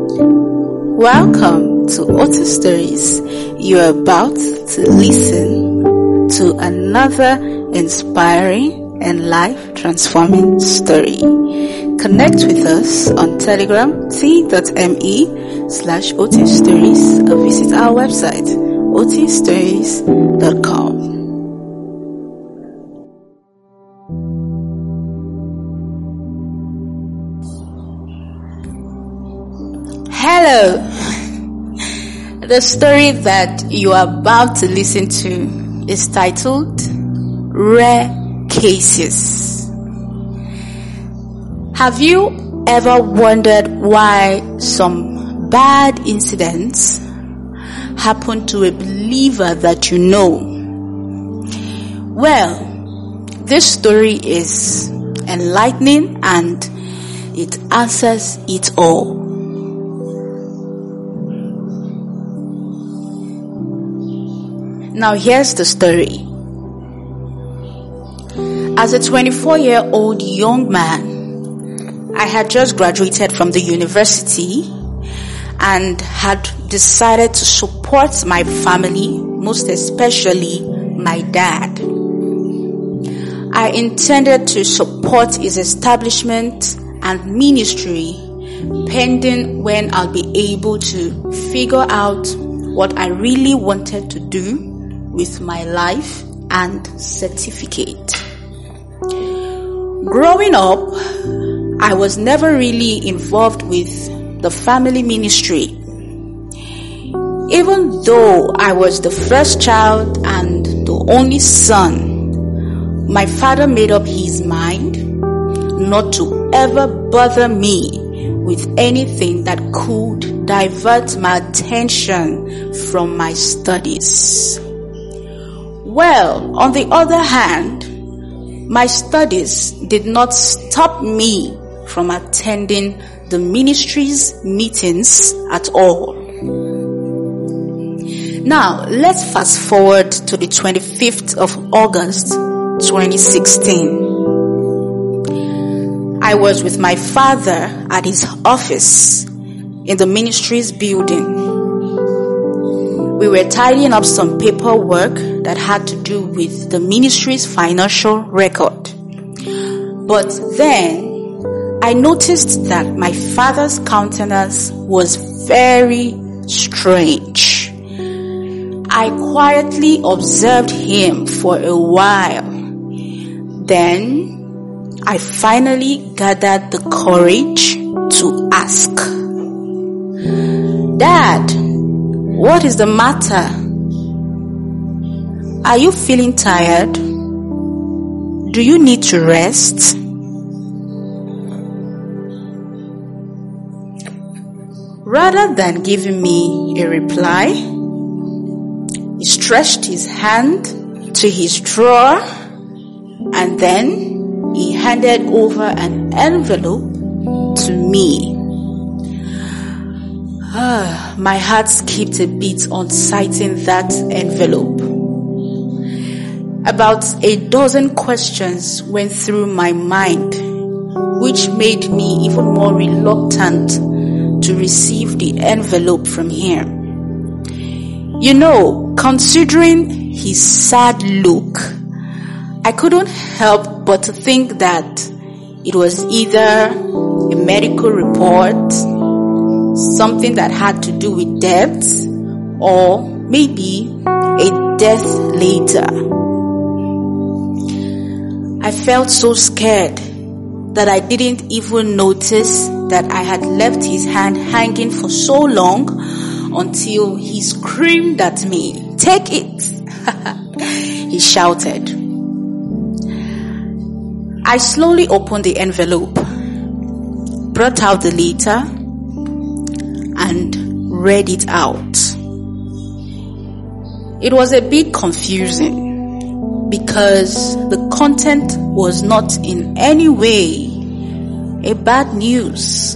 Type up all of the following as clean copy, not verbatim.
Welcome to Auto Stories. You are about to listen to another inspiring and life-transforming story. Connect with us on Telegram t.me/OTStories or visit our website otstories.com. Hello. The story that you are about to listen to is titled Rare Cases. Have you ever wondered why some bad incidents happen to a believer that you know? Well, this story is enlightening and it answers it all. Now here's the story. As a 24-year-old young man, I had just graduated from the university and had decided to support my family, most especially my dad. I intended to support his establishment and ministry pending when I'll be able to figure out what I really wanted to do with my life and certificate. Growing up, I was never really involved with the family ministry. Even though I was the first child and the only son, my father made up his mind not to ever bother me with anything that could divert my attention from my studies. Well, on the other hand, my studies did not stop me from attending the ministry's meetings at all. Now, let's fast forward to the 25th of August, 2016. I was with my father at his office in the ministry's building. We were tidying up some paperwork that had to do with the ministry's financial record. But then I noticed that my father's countenance was very strange. I quietly observed him for a while. Then I finally gathered the courage to ask, "Dad, what is the matter? Are you feeling tired? Do you need to rest?" Rather than giving me a reply, he stretched his hand to his drawer and then he handed over an envelope to me. My heart skipped a beat on sighting that envelope. About a dozen questions went through my mind, which made me even more reluctant to receive the envelope from him. You know, considering his sad look, I couldn't help but to think that it was either a medical report, something that had to do with death, or maybe a death later. I felt so scared that I didn't even notice that I had left his hand hanging for so long until he screamed at me, "Take it!" he shouted. I slowly opened the envelope, brought out the letter, and read it out. It was a bit confusing because the content was not in any way a bad news.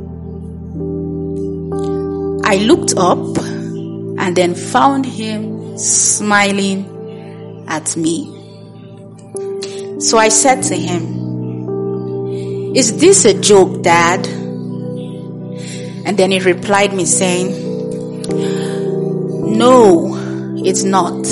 I looked up and then found him smiling at me. So I said to him, "Is this a joke, Dad?" And then he replied me saying, "No, it's not.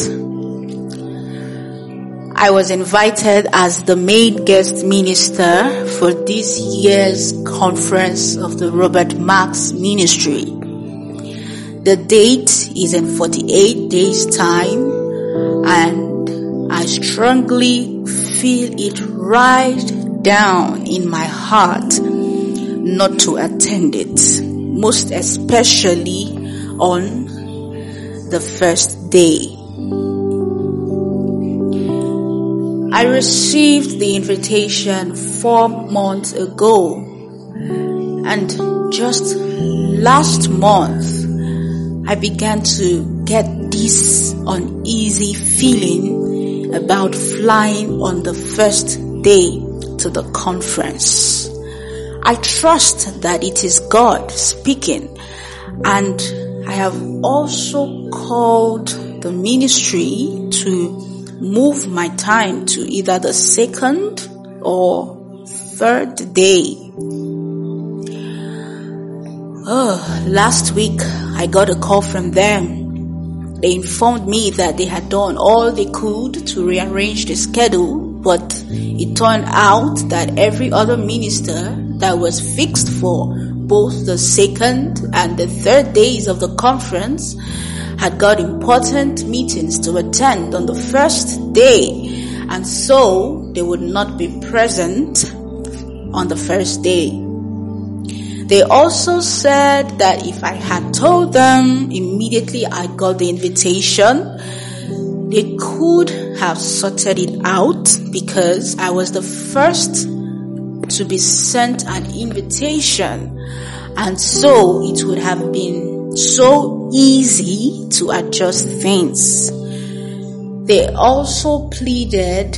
I was invited as the main guest minister for this year's conference of the Robert Marks Ministry. The date is in 48 days' time, and I strongly feel it right down in my heart not to attend it, most especially on the first day." I received the invitation 4 months ago, and just last month I began to get this uneasy feeling about flying on the first day to the conference. I trust that it is God speaking, and I have also called the ministry to move my time to either the second or third day. Last week I got a call from them. They informed me that they had done all they could to rearrange the schedule, but it turned out that every other minister that was fixed for both the second and the third days of the conference had got important meetings to attend on the first day, and so they would not be present on the first day. They also said that if I had told them immediately I got the invitation, they could have sorted it out because I was the first to be sent an invitation, and so it would have been so easy to adjust things. They also pleaded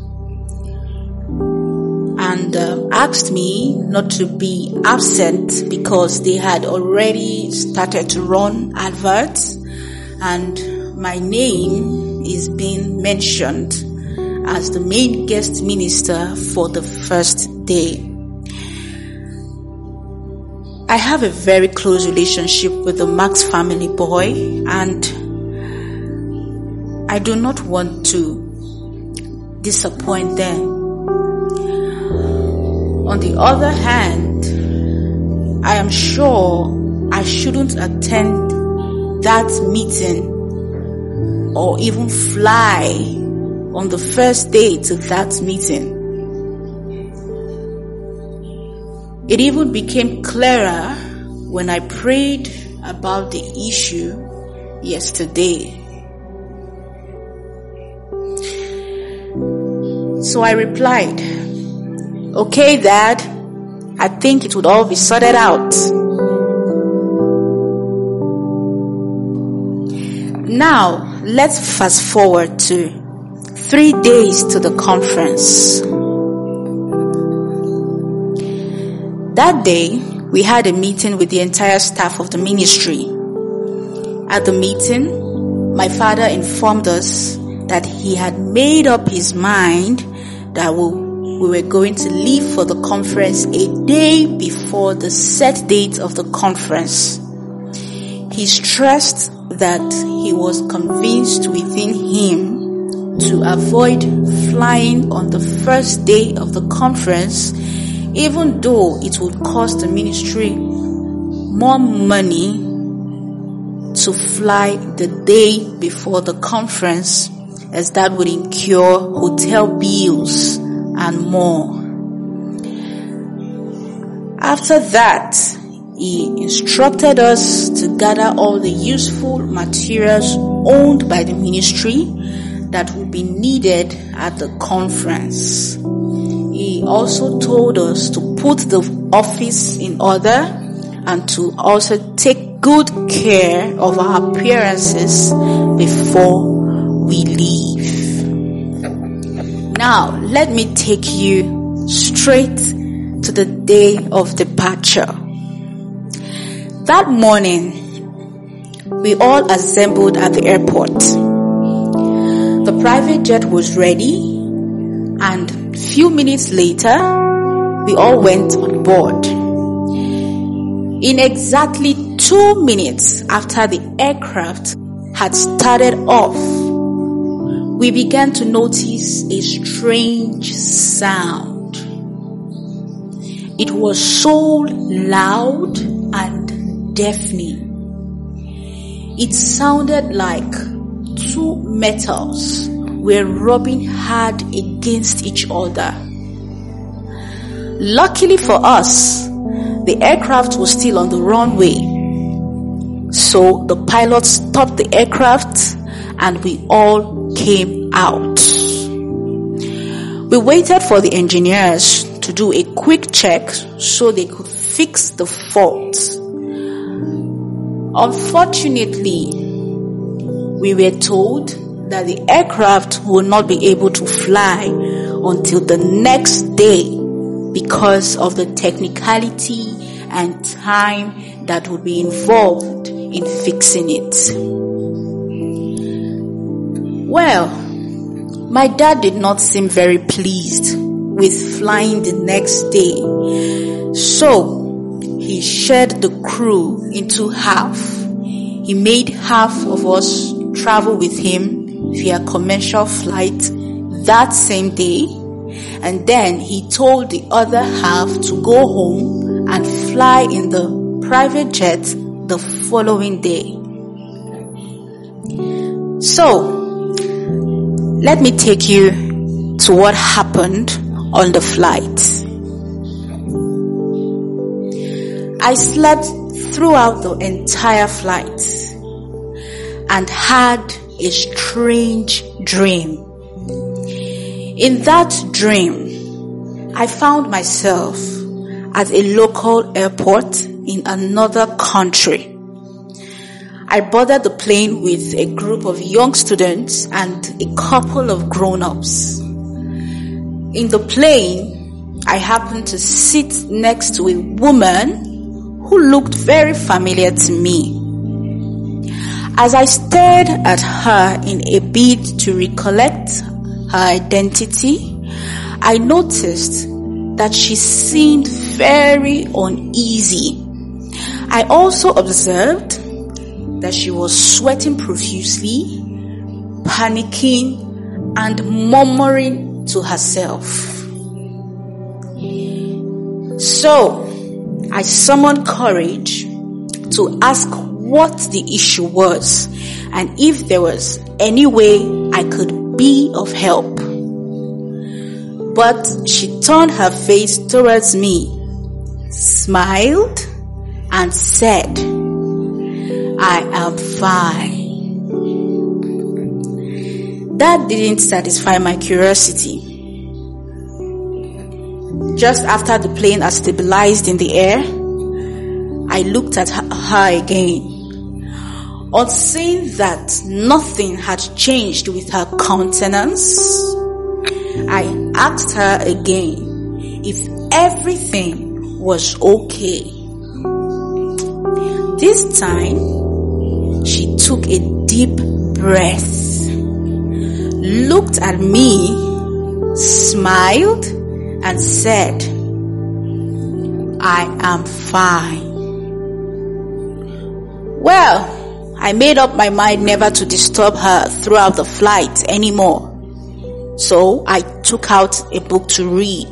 and asked me not to be absent because they had already started to run adverts and my name is being mentioned as the main guest minister for the first day. I have a very close relationship with the Marks family boy, and I do not want to disappoint them. On the other hand, I am sure I shouldn't attend that meeting or even fly on the first day to that meeting. It even became clearer when I prayed about the issue yesterday. So I replied, "Okay, Dad, I think it would all be sorted out." Now, let's fast forward to 3 days to the conference. That day, we had a meeting with the entire staff of the ministry. At the meeting, my father informed us that he had made up his mind that we were going to leave for the conference a day before the set date of the conference. He stressed that he was convinced within him to avoid flying on the first day of the conference, even though it would cost the ministry more money to fly the day before the conference, as that would incur hotel bills and more. After that, he instructed us to gather all the useful materials owned by the ministry that would be needed at the conference. He also told us to put the office in order and to also take good care of our appearances before we leave. Now, let me take you straight to the day of departure. That morning, we all assembled at the airport. The private jet was ready, and few minutes later, we all went on board. In exactly 2 minutes after the aircraft had started off, we began to notice a strange sound. It was so loud and deafening. It sounded like two metals were rubbing hard against each other. Luckily for us, the aircraft was still on the runway. So the pilot stopped the aircraft and we all came out. We waited for the engineers to do a quick check so they could fix the fault. Unfortunately, we were told that the aircraft will not be able to fly until the next day because of the technicality and time that would be involved in fixing it. Well, my dad did not seem very pleased with flying the next day, so he shared the crew into half. He made half of us travel with him via commercial flight that same day, and then he told the other half to go home and fly in the private jet the following day. So, let me take you to what happened on the flight. I slept throughout the entire flight and had a strange dream. In that dream, I found myself at a local airport in another country. I boarded the plane with a group of young students and a couple of grown-ups. In the plane, I happened to sit next to a woman who looked very familiar to me. As I stared at her in a bid to recollect her identity, I noticed that she seemed very uneasy. I also observed that she was sweating profusely, panicking, and murmuring to herself. So, I summoned courage to ask what the issue was and if there was any way I could be of help. But she turned her face towards me, smiled, and said, "I am fine." That didn't satisfy my curiosity. Just after the plane had stabilized in the air, I looked at her again. On seeing that nothing had changed with her countenance, I asked her again if everything was okay. This time, she took a deep breath, looked at me, smiled, and said, "I am fine." Well, I made up my mind never to disturb her throughout the flight anymore. So I took out a book to read.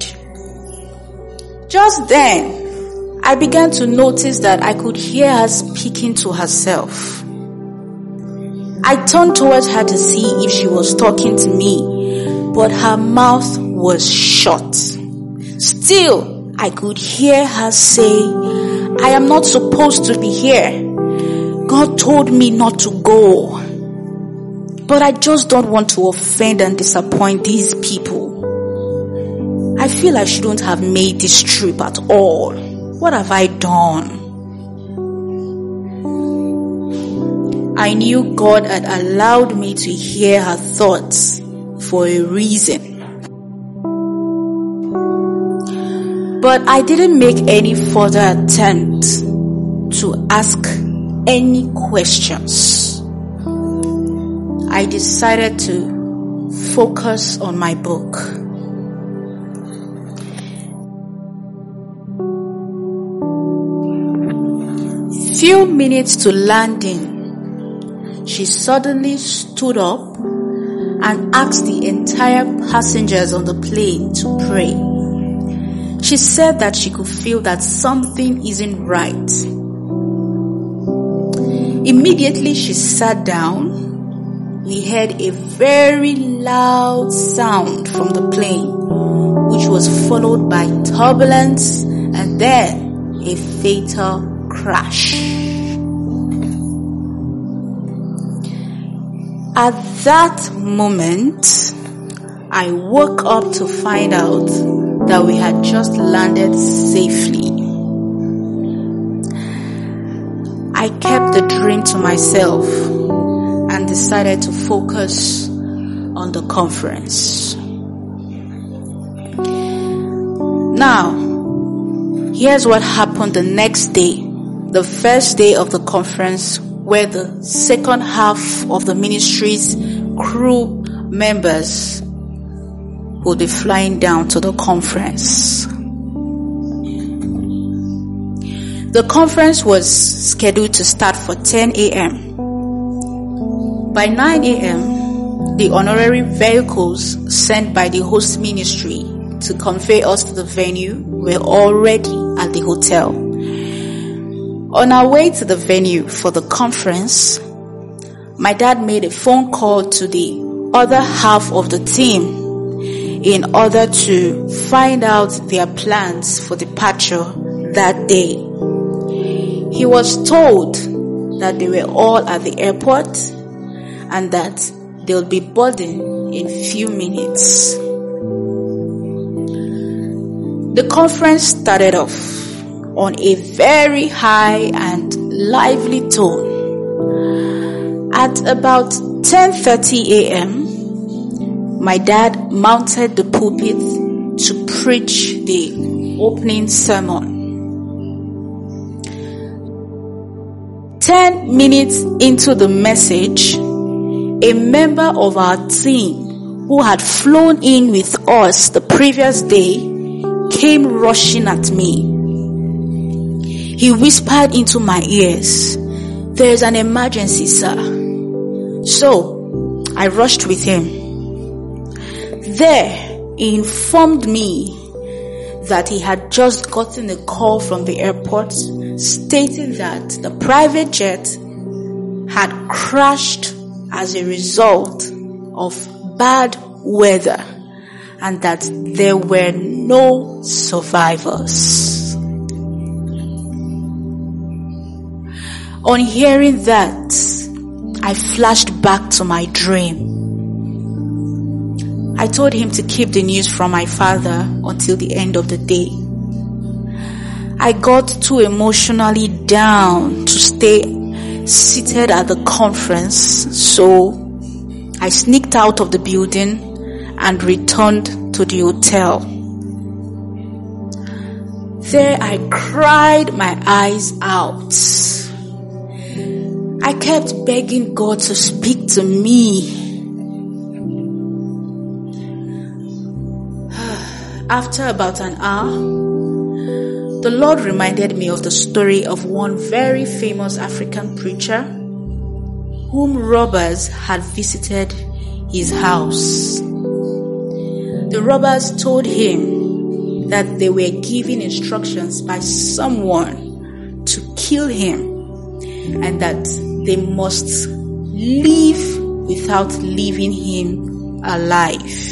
Just then, I began to notice that I could hear her speaking to herself. I turned towards her to see if she was talking to me, but her mouth was shut. Still, I could hear her say, "I am not supposed to be here. God told me not to go. But I just don't want to offend and disappoint these people. I feel I shouldn't have made this trip at all. What have I done?" I knew God had allowed me to hear her thoughts for a reason. But I didn't make any further attempt to ask any questions. I decided to focus on my book. Few minutes to landing, she suddenly stood up and asked the entire passengers on the plane to pray. She said that she could feel that something isn't right. Immediately she sat down. We heard a very loud sound from the plane, which was followed by turbulence and then a fatal crash. At that moment, I woke up to find out that we had just landed safely. I kept the dream to myself and decided to focus on the conference. Now, here's what happened the next day, the first day of the conference, where the second half of the ministry's crew members will be flying down to the conference. The conference was scheduled to start for 10 a.m. By 9 a.m., the honorary vehicles sent by the host ministry to convey us to the venue were already at the hotel. On our way to the venue for the conference, my dad made a phone call to the other half of the team in order to find out their plans for departure that day. He was told that they were all at the airport and that they'll be boarding in few minutes. The conference started off on a very high and lively tone. At about 10:30 a.m., my dad mounted the pulpit to preach the opening sermon. 10 minutes into the message, a member of our team who had flown in with us the previous day came rushing at me. He whispered into my ears, "There's an emergency, sir." So, I rushed with him. There, he informed me that he had just gotten a call from the airport stating that the private jet had crashed as a result of bad weather and that there were no survivors. On hearing that, I flashed back to my dream. I told him to keep the news from my father until the end of the day. I got too emotionally down to stay seated at the conference, so I sneaked out of the building and returned to the hotel. There I cried my eyes out. I kept begging God to speak to me. After about an hour, the Lord reminded me of the story of one very famous African preacher whom robbers had visited his house. The robbers told him that they were given instructions by someone to kill him and that they must leave without leaving him alive.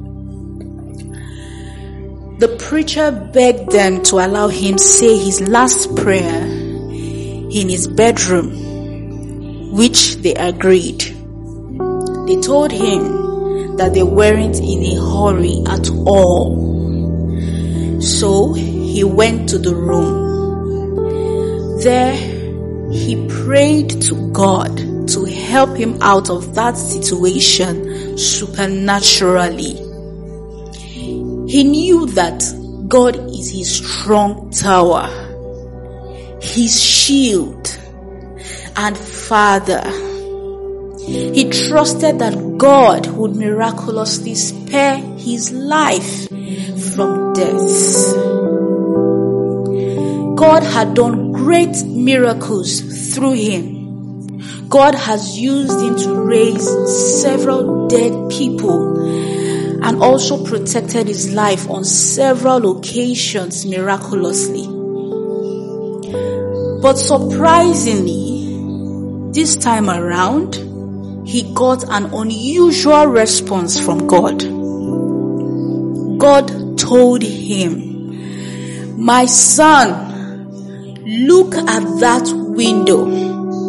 The preacher begged them to allow him say his last prayer in his bedroom, which they agreed. They told him that they weren't in a hurry at all. So he went to the room. There he prayed to God to help him out of that situation supernaturally. He knew that God is his strong tower, his shield and Father. He trusted that God would miraculously spare his life from death. God had done great miracles through him. God has used him to raise several dead people and also protected his life on several occasions miraculously. But surprisingly, this time around, he got an unusual response from God. God told him, "My son, look at that window.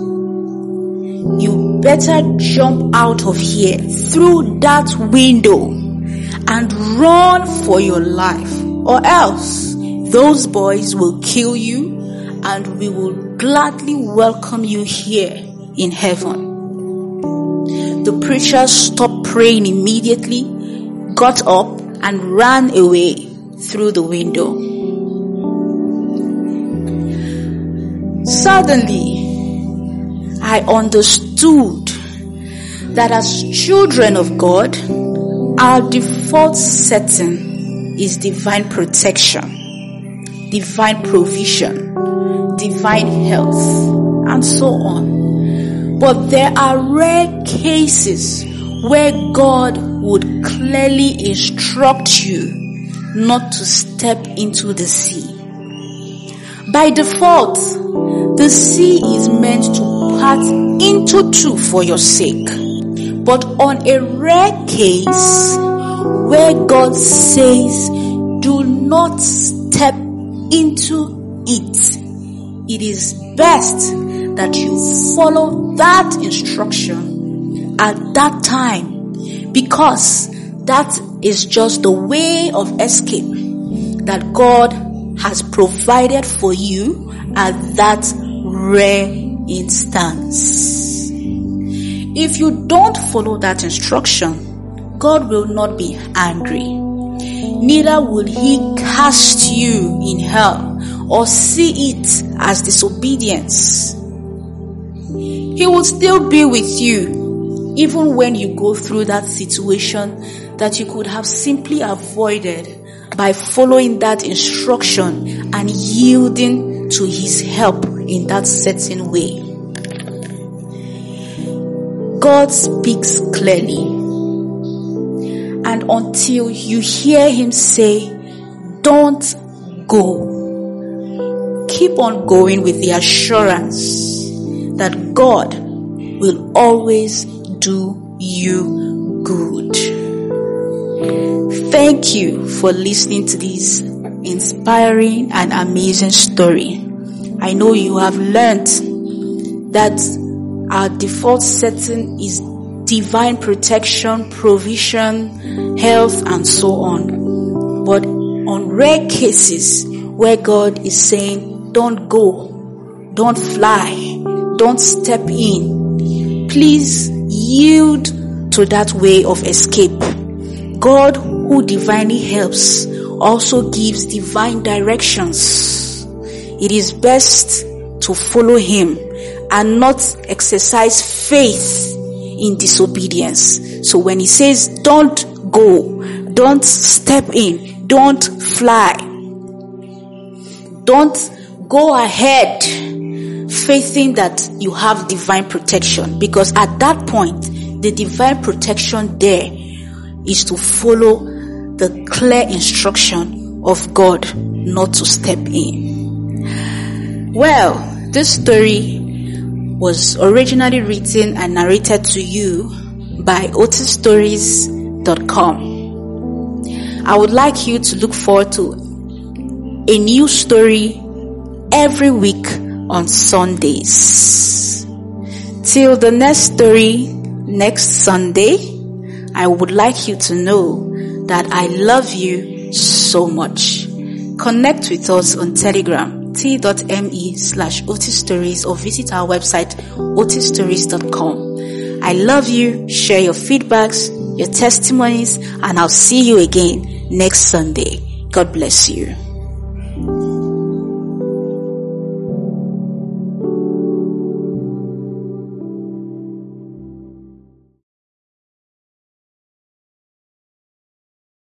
You better jump out of here through that window and run for your life, or else those boys will kill you and we will gladly welcome you here in heaven." The preacher stopped praying immediately, got up and ran away through the window. Suddenly, I understood that as children of God, our default setting is divine protection, divine provision, divine health, and so on. But there are rare cases where God would clearly instruct you not to step into the sea. By default, the sea is meant to part into two for your sake. But on a rare case where God says, do not step into it, it is best that you follow that instruction at that time, because that is just the way of escape that God has provided for you at that rare instance. If you don't follow that instruction, God will not be angry. Neither will he cast you in hell or see it as disobedience. He will still be with you even when you go through that situation that you could have simply avoided by following that instruction and yielding to his help in that certain way. God speaks clearly, and until you hear him say, don't go, keep on going with the assurance that God will always do you good. Thank you for listening to this inspiring and amazing story. I know you have learned that our default setting is divine protection, provision, health, and so on. But on rare cases where God is saying, don't go, don't fly, don't step in, please yield to that way of escape. God, who divinely helps, also gives divine directions. It is best to follow him and not exercise faith in disobedience. So when he says, don't go, don't step in, don't fly, don't go ahead, faithing that you have divine protection, because at that point, the divine protection there is to follow the clear instruction of God not to step in. Well, this story was originally written and narrated to you by otisstories.com. I would like you to look forward to a new story every week on Sundays. Till the next story next Sunday, I would like you to know that I love you so much. Connect with us on Telegram, t.me/otisstories, or visit our website, otisstories.com. I love you. Share your feedbacks, your testimonies, and I'll see you again next Sunday. God bless you.